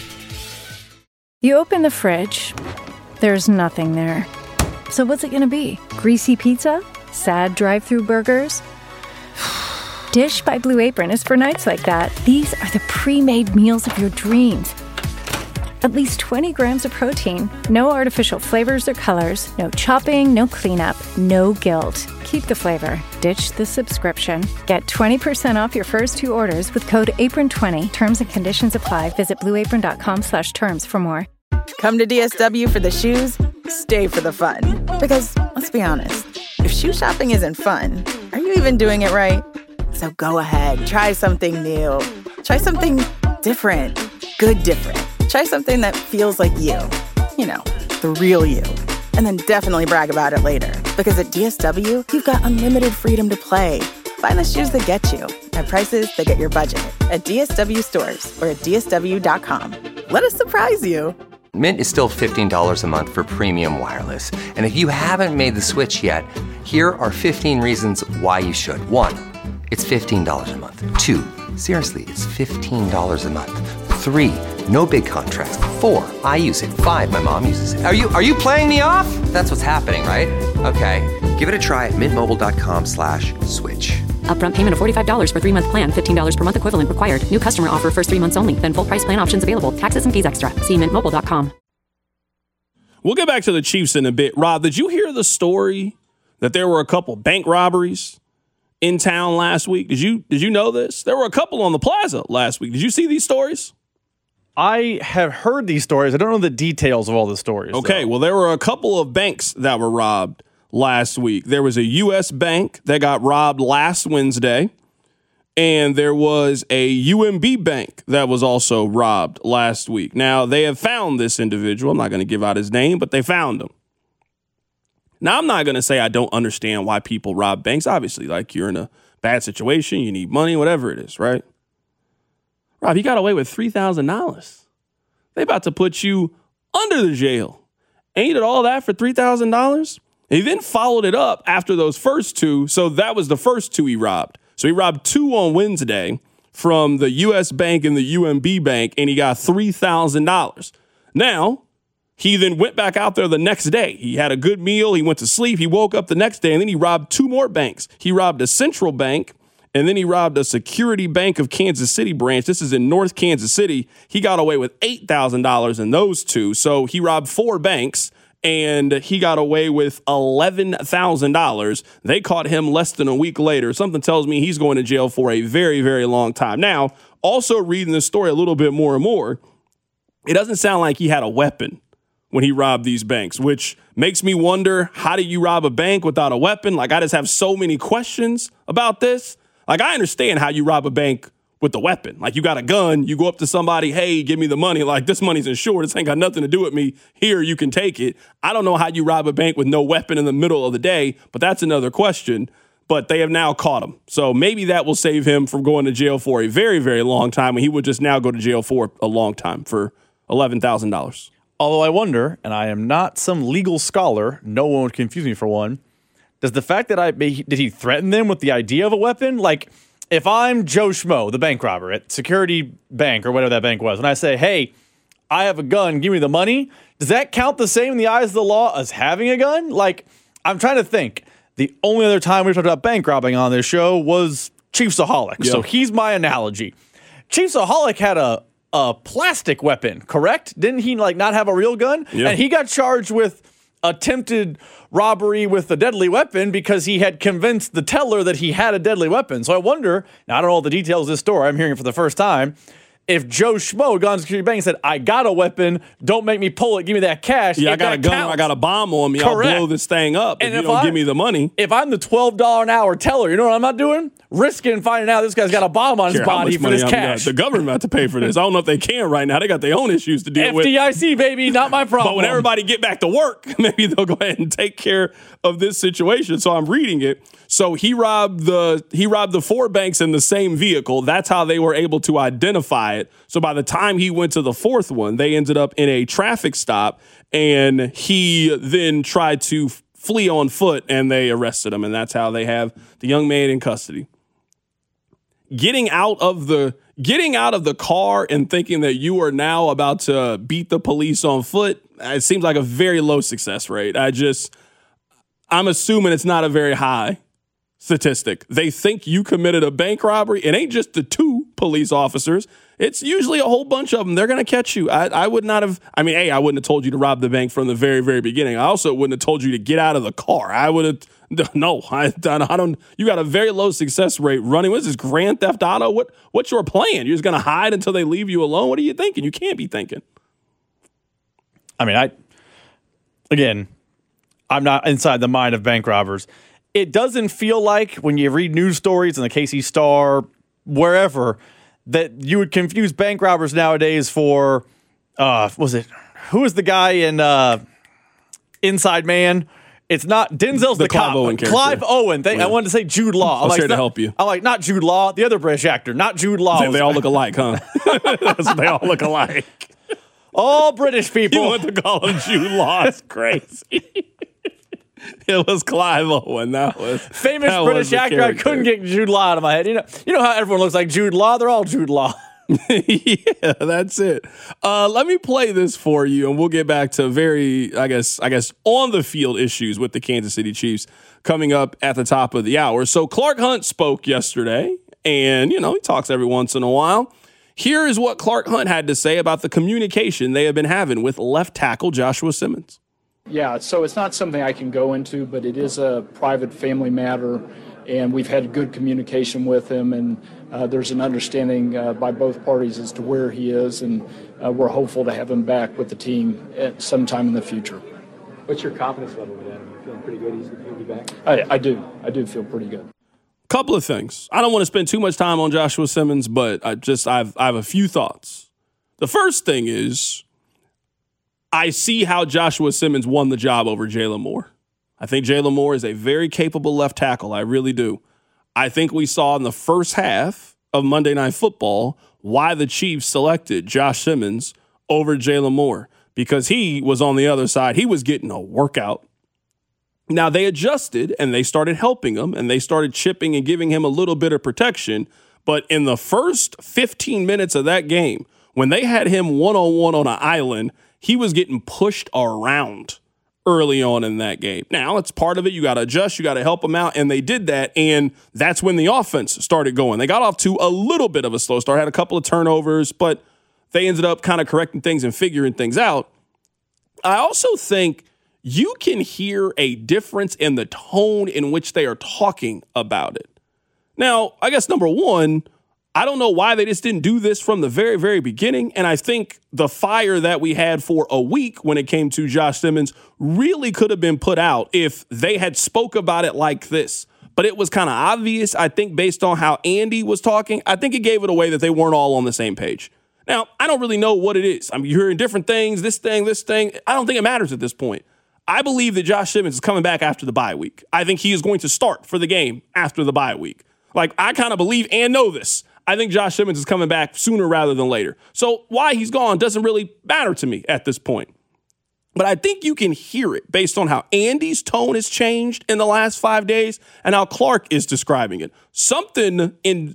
You open the fridge. There's nothing there. So what's it gonna be? Greasy pizza? Sad drive-thru burgers? Dish by Blue Apron is for nights like that. These are the pre-made meals of your dreams. At least 20 grams of protein, no artificial flavors or colors, no chopping, no cleanup, no guilt. Keep the flavor. Ditch the subscription. Get 20% off your first 2 orders with code APRON20. Terms and conditions apply. Visit blueapron.com/terms for more. Come to DSW for the shoes, stay for the fun. Because, let's be honest, if shoe shopping isn't fun, are you even doing it right? So go ahead, try something new. Try something different. Good different. Try something that feels like you. You know, the real you. And then definitely brag about it later. Because at DSW, you've got unlimited freedom to play. Find the shoes that get you at prices that get your budget at DSW stores or at DSW.com. Let us surprise you. Mint is still $15 a month for premium wireless. And if you haven't made the switch yet, here are 15 reasons why you should. 1, it's $15 a month. 2, seriously, it's $15 a month. 3, no big contracts. 4, I use it. 5, my mom uses it. Are you playing me off? That's what's happening, right? Okay, give it a try at mintmobile.com/switch. Upfront payment of $45 for 3-month plan, $15 per month equivalent required. New customer offer first 3 months only. Then full price plan options available. Taxes and fees extra. See mintmobile.com. We'll get back to the Chiefs in a bit. Rob, did you hear the story that there were a couple bank robberies in town last week? Did you know this? There were a couple on the plaza last week. Did you see these stories? I have heard these stories. I don't know the details of all the stories. Okay, well, there were a couple of banks that were robbed last week. There was a U.S. bank that got robbed last Wednesday, and there was a UMB bank that was also robbed last week. Now, they have found this individual. I'm not going to give out his name, but they found him. Now, I'm not going to say I don't understand why people rob banks. Obviously, like you're in a bad situation, you need money, whatever it is, right? Rob, he got away with $3,000. They about to put you under the jail. And he did all that for $3,000? He then followed it up after those first two. So that was the first two he robbed. So he robbed 2 on Wednesday from the U.S. Bank and the UMB Bank, and he got $3,000. Now, he then went back out there the next day. He had a good meal. He went to sleep. He woke up the next day, and then he robbed 2 more banks. He robbed a Central Bank, and then he robbed a Security Bank of Kansas City branch. This is in North Kansas City. He got away with $8,000 in those 2. So he robbed 4 banks. And he got away with $11,000. They caught him less than a week later. Something tells me he's going to jail for a very, very long time. Now, also reading this story a little bit more and more, it doesn't sound like he had a weapon when he robbed these banks, which makes me wonder, how do you rob a bank without a weapon? Like, I just have so many questions about this. Like, I understand how you rob a bank with the weapon. Like, you got a gun, you go up to somebody, hey, give me the money. Like, this money's insured. This ain't got nothing to do with me. Here, you can take it. I don't know how you rob a bank with no weapon in the middle of the day, but that's another question. But they have now caught him. So maybe that will save him from going to jail for a very, very long time, and he would just now go to jail for a long time for $11,000. Although I wonder, and I am not some legal scholar, no one would confuse me for one, does the fact that did he threaten them with the idea of a weapon? Like, if I'm Joe Schmo, the bank robber at Security Bank or whatever that bank was, and I say, hey, I have a gun, give me the money, does that count the same in the eyes of the law as having a gun? Like, I'm trying to think. The only other time we talked about bank robbing on this show was Chiefsaholic. Yep. So he's my analogy. Chiefsaholic had a plastic weapon, correct? Didn't he not have a real gun? Yep. And he got charged with attempted robbery with a deadly weapon because he had convinced the teller that he had a deadly weapon. So I wonder, now I don't know all the details of this story, I'm hearing it for the first time, if Joe Schmo had gone to Security Bank and said, I got a weapon, don't make me pull it, give me that cash. Yeah, I got a gun, counts. I got a bomb on me, Correct. I'll blow this thing up and if you don't give me the money. If I'm the $12 an hour teller, you know what I'm not doing? Risking finding out this guy's got a bomb on his body for this cash. The government have to pay for this. I don't know if they can right now. They got their own issues to deal with. FDIC, baby, not my problem. But when everybody get back to work, maybe they'll go ahead and take care of this situation. So I'm reading it. So he robbed the 4 banks in the same vehicle. That's how they were able to identify it. So by the time he went to the 4th one, they ended up in a traffic stop, and he then tried to flee on foot, and they arrested him. And that's how they have the young man in custody. Getting out of the car and thinking that you are now about to beat the police on foot, it seems like a very low success rate. I'm assuming it's not a very high statistic. They think you committed a bank robbery. It ain't just the 2 police officers. It's usually a whole bunch of them. They're going to catch you. I would not have, I wouldn't have told you to rob the bank from the very, very beginning. I also wouldn't have told you to get out of the car. I would have, no, I don't, you got a very low success rate running. What is this, Grand Theft Auto? What's your plan? You're just going to hide until they leave you alone? What are you thinking? You can't be thinking. I'm not inside the mind of bank robbers. it doesn't feel like when you read news stories in the KC Star, wherever, that you would confuse bank robbers nowadays for, who is the guy in Inside Man? It's not Denzel's the cop. Clive Owen. I wanted to say Jude Law. I was here to help you. I'm like, not Jude Law, the other British actor, not Jude Law. They all look alike, huh? They all look alike. All British people. You want to call him Jude Law? It's crazy. It was Clive Owen. That was famous British actor. I couldn't get Jude Law out of my head. You know how everyone looks like Jude Law? They're all Jude Law. Yeah, that's it. Let me play this for you, and we'll get back to very, I guess, on the field issues with the Kansas City Chiefs coming up at the top of the hour. So Clark Hunt spoke yesterday, and he talks every once in a while. Here is what Clark Hunt had to say about the communication they have been having with left tackle Joshua Simmons. Yeah, so it's not something I can go into, but it is a private family matter, and we've had good communication with him, and there's an understanding by both parties as to where he is, and we're hopeful to have him back with the team at some time in the future. What's your confidence level with that? Are you feeling pretty good he'll be back? I do feel pretty good. Couple of things. I don't want to spend too much time on Joshua Simmons, but I have a few thoughts. The first thing is I see how Joshua Simmons won the job over Jalen Moore. I think Jalen Moore is a very capable left tackle. I really do. I think we saw in the first half of Monday Night Football why the Chiefs selected Josh Simmons over Jalen Moore, because he was on the other side. He was getting a workout. Now, they adjusted, and they started helping him, and they started chipping and giving him a little bit of protection. But in the first 15 minutes of that game, when they had him one-on-one on an island, he was getting pushed around early on in that game. Now, it's part of it. You got to adjust. You got to help them out. And they did that. And that's when the offense started going. They got off to a little bit of a slow start, had a couple of turnovers, but they ended up kind of correcting things and figuring things out. I also think you can hear a difference in the tone in which they are talking about it. Now, I guess number one, I don't know why they just didn't do this from the very, very beginning. And I think the fire that we had for a week when it came to Josh Simmons really could have been put out if they had spoke about it like this. But it was kind of obvious, I think, based on how Andy was talking. I think it gave it away that they weren't all on the same page. Now, I don't really know what it is. I mean, you're hearing different things, this thing. I don't think it matters at this point. I believe that Josh Simmons is coming back after the bye week. I think he is going to start for the game after the bye week. Like, I kind of believe and know this. I think Josh Simmons is coming back sooner rather than later. So why he's gone doesn't really matter to me at this point. But I think you can hear it based on how Andy's tone has changed in the last 5 days and how Clark is describing it. Something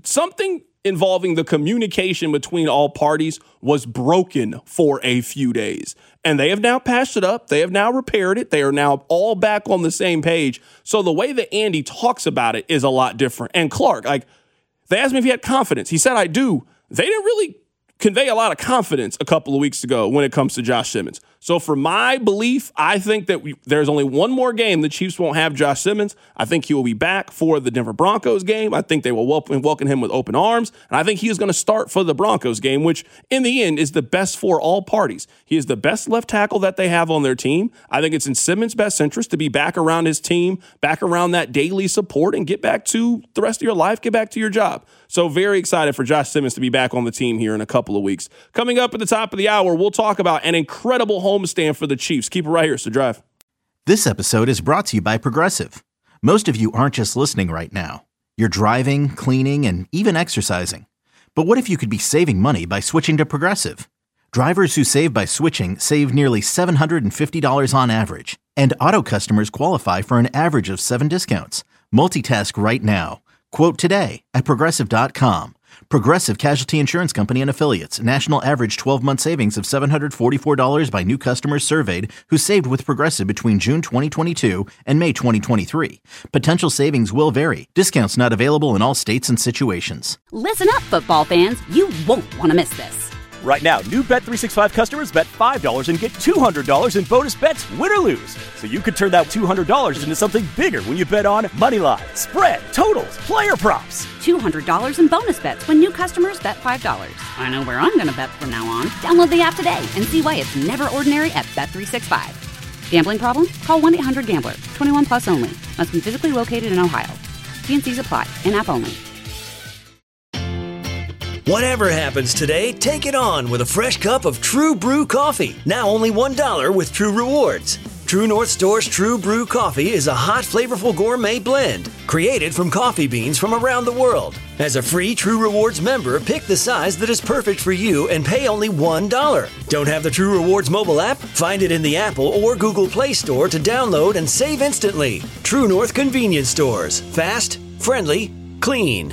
involving the communication between all parties was broken for a few days. And they have now patched it up. They have now repaired it. They are now all back on the same page. So the way that Andy talks about it is a lot different. And Clark, they asked me if he had confidence. He said, I do. They didn't really convey a lot of confidence a couple of weeks ago when it comes to Josh Simmons. So for my belief, I think that there's only one more game the Chiefs won't have Josh Simmons. I think he will be back for the Denver Broncos game. I think they will welcome him with open arms. And I think he is going to start for the Broncos game, which in the end is the best for all parties. He is the best left tackle that they have on their team. I think it's in Simmons' best interest to be back around his team, back around that daily support, and get back to the rest of your life, get back to your job. So very excited for Josh Simmons to be back on the team here in a couple of weeks. Coming up at the top of the hour, we'll talk about an incredible homestand for the Chiefs. Keep it right here. So Drive. This episode is brought to you by Progressive. Most of you aren't just listening right now. You're driving, cleaning, and even exercising. But what if you could be saving money by switching to Progressive? Drivers who save by switching save nearly $750 on average. And auto customers qualify for an average of 7 discounts. Multitask right now. Quote today at Progressive.com. Progressive Casualty Insurance Company and Affiliates. National average 12-month savings of $744 by new customers surveyed who saved with Progressive between June 2022 and May 2023. Potential savings will vary. Discounts not available in all states and situations. Listen up, football fans. You won't want to miss this. Right now, new Bet365 customers bet $5 and get $200 in bonus bets, win or lose. So you could turn that $200 into something bigger when you bet on moneyline, spread, totals, player props. $200 in bonus bets when new customers bet $5. I know where I'm going to bet from now on. Download the app today and see why it's never ordinary at Bet365. Gambling problem? Call 1-800-GAMBLER. 21 plus only. Must be physically located in Ohio. T&Cs apply. In-app only. Whatever happens today, take it on with a fresh cup of True Brew coffee. Now only $1 with True Rewards. True North Store's True Brew coffee is a hot, flavorful gourmet blend created from coffee beans from around the world. As a free True Rewards member, pick the size that is perfect for you and pay only $1. Don't have the True Rewards mobile app? Find it in the Apple or Google Play Store to download and save instantly. True North Convenience Stores. Fast, friendly, clean.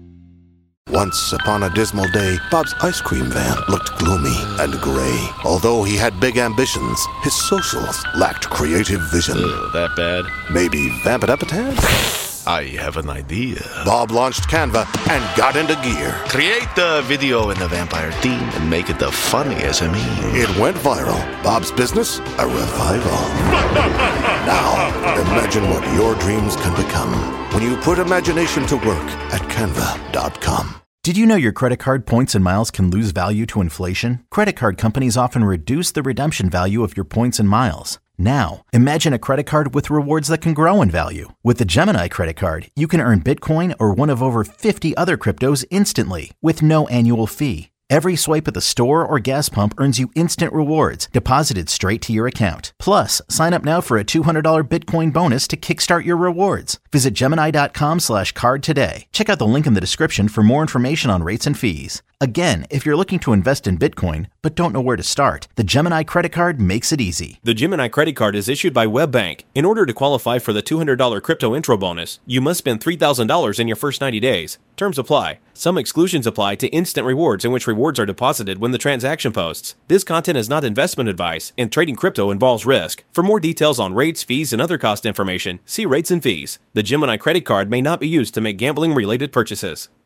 Once upon a dismal day, Bob's ice cream van looked gloomy and gray. Although he had big ambitions, his socials lacked creative vision. That bad? Maybe vamp it up a tad? I have an idea. Bob launched Canva and got into gear. Create the video in the vampire theme and make it the funniest SME. It went viral. Bob's business, a revival. Now, imagine what your dreams can become when you put imagination to work at Canva.com. Did you know your credit card points and miles can lose value to inflation? Credit card companies often reduce the redemption value of your points and miles. Now, imagine a credit card with rewards that can grow in value. With the Gemini credit card, you can earn Bitcoin or one of over 50 other cryptos instantly with no annual fee. Every swipe at the store or gas pump earns you instant rewards deposited straight to your account. Plus, sign up now for a $200 Bitcoin bonus to kickstart your rewards. Visit Gemini.com/card today. Check out the link in the description for more information on rates and fees. Again, if you're looking to invest in Bitcoin but don't know where to start, the Gemini credit card makes it easy. The Gemini credit card is issued by WebBank. In order to qualify for the $200 crypto intro bonus, you must spend $3,000 in your first 90 days. Terms apply. Some exclusions apply to instant rewards in which rewards are deposited when the transaction posts. This content is not investment advice, and trading crypto involves risk. For more details on rates, fees, and other cost information, see rates and fees. The Gemini credit card may not be used to make gambling-related purchases.